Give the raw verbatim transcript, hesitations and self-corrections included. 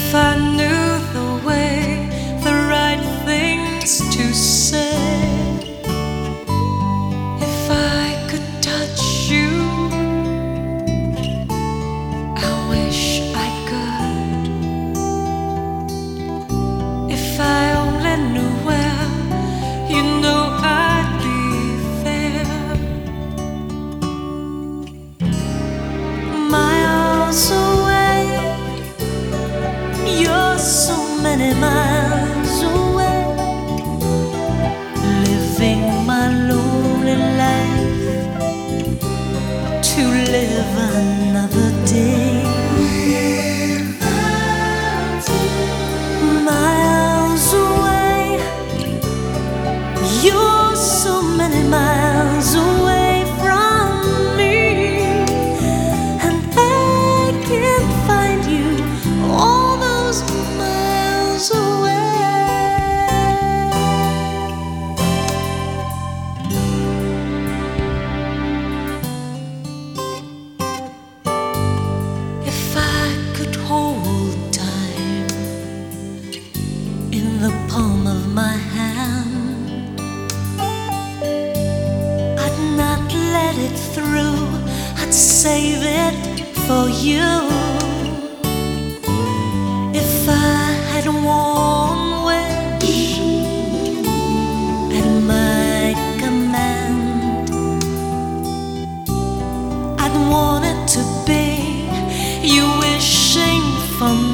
If I knew the way, the right things to say, if I could touch you, I wish I could. If I only knew where, you know I'd be there. Miles away, you're so many miles away, living my lonely life to live another day. Miles away, you're so many miles away from me, and I can't find you all those miles away. If I could hold time in the palm of my hand, I'd not let it through, I'd save it for you. If I had one wish at my command, I'd want it to be you wishing for me.